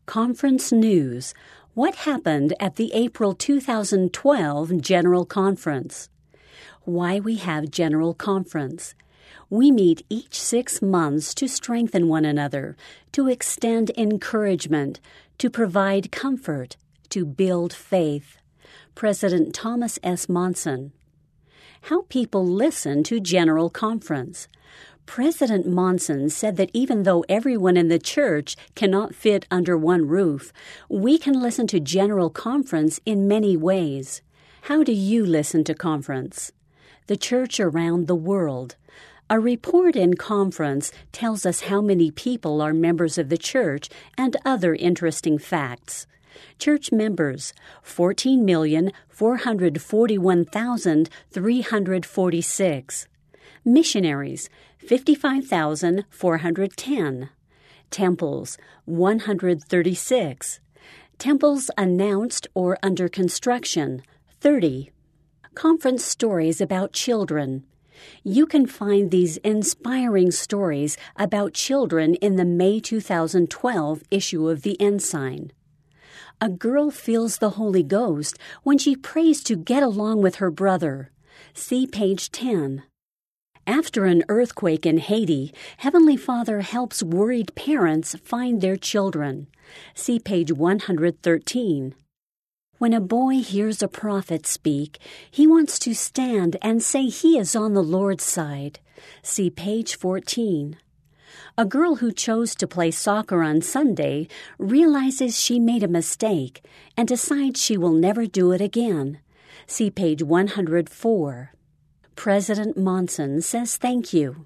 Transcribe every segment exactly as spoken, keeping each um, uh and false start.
Conference News. What happened at the April two thousand twelve General Conference? Why we have General Conference. We meet each six months to strengthen one another, to extend encouragement, to provide comfort, to build faith. President Thomas S. Monson. How people listen to General Conference. President Monson said that even though everyone in the church cannot fit under one roof, we can listen to General Conference in many ways. How do you listen to conference? The church around the world. A report in conference tells us how many people are members of the church and other interesting facts. Church members, fourteen million four hundred forty-one thousand three hundred forty-six. Missionaries, fifty-five thousand four hundred ten. Temples, one hundred thirty-six. Temples announced or under construction, thirty. Conference stories about children. You can find these inspiring stories about children in the May two thousand twelve issue of the Ensign. A girl feels the Holy Ghost when she prays to get along with her brother. See page ten. After an earthquake in Haiti, Heavenly Father helps worried parents find their children. See page one hundred thirteen. When a boy hears a prophet speak, he wants to stand and say he is on the Lord's side. See page fourteen. A girl who chose to play soccer on Sunday realizes she made a mistake and decides she will never do it again. See page one hundred four. President Monson says thank you.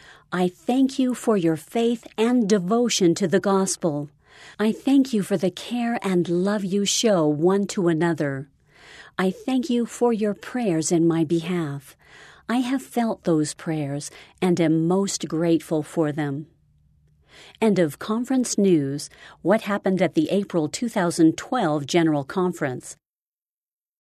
I thank you for your faith and devotion to the gospel. I thank you for the care and love you show one to another. I thank you for your prayers in my behalf. I have felt those prayers and am most grateful for them. End of Conference News. What happened at the April two thousand twelve General Conference.